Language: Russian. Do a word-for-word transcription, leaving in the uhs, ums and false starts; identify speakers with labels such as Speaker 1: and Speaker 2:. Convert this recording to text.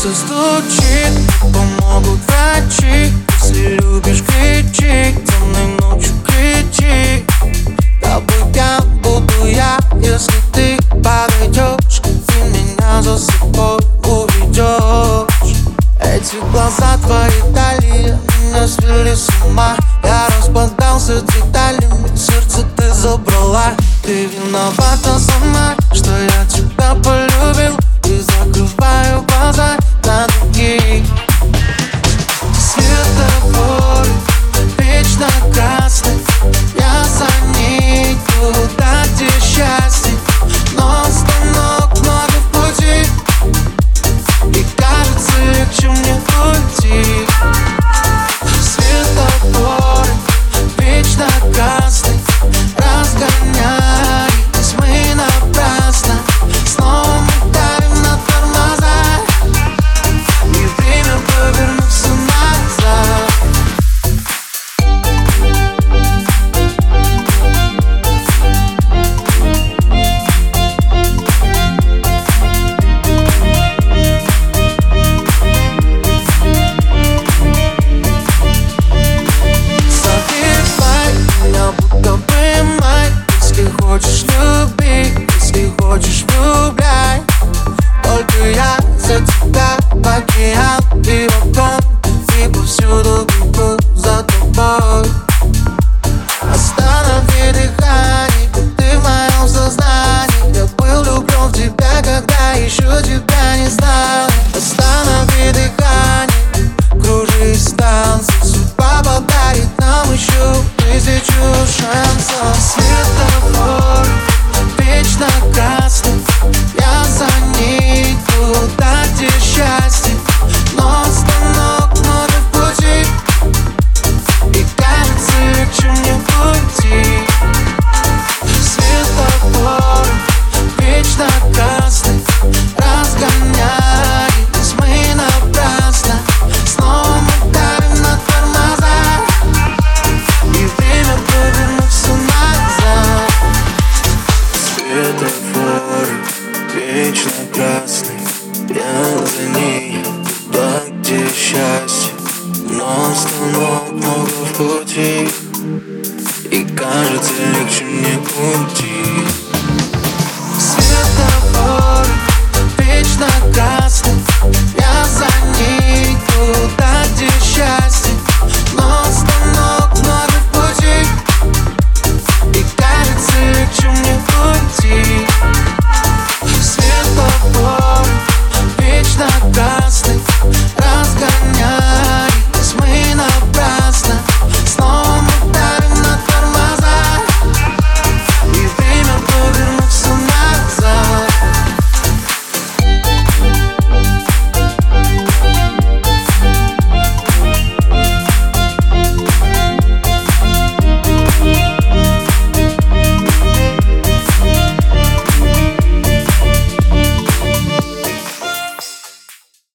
Speaker 1: сердце стучит, помогут врачи. Если любишь, кричи, темной ночью кричи. Тобой я буду я, если ты подойдешь, ты меня за собой уведешь. Эти глаза твои дали, меня свели с ума. Я распадался деталями, сердце ты забрала. Ты виновата сама, что я тебя полюбил, и закрываю глаза на других. Светофор вечно красный, я за ней туда, где счастье. Но остановок много в пути, и кажется, легче мне уйти. Светофор вечно красный, разгоняйтесь мы напрасно. Снова мы давим на тормоза, и время повернуться назад. Хочешь люби, если хочешь влюбляй. Только я за тебя в океан и в окон, и повсюду бегу за тобой. Останови дыхание, ты в моем сознании. Я был влюблен в тебя, когда еще тебя не знал. Останови дыхание, кружись танцы. Судьба подарит нам еще тысячу шансов. Светофор вечно красный, я за ней туда, где счастье. Но остановок много в пути, и кажется, легче мне уйти. Светофор вечно красный, разгоняйтесь мы напрасно. Снова мы давим на тормоза, и время повернуться назад. Светофор вечно красный, я за ней туда, где счастье. Но остановок много в пути, и кажется, легче мне уйти.